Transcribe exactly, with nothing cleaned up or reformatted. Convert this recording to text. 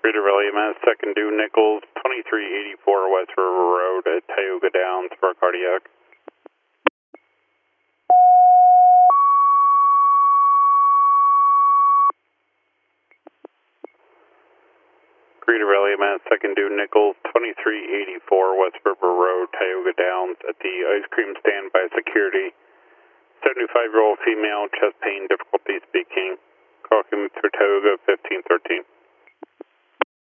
Reader William, second due Nichols, twenty-three eighty-four West River Road at Tioga Downs for cardiac. Reader William, second due Nichols, twenty-three eighty-four West River Road, Tioga Downs at the ice cream stand by security. seventy-five-year-old female, chest pain, difficulty speaking. Call him through Tioga, fifteen thirteen.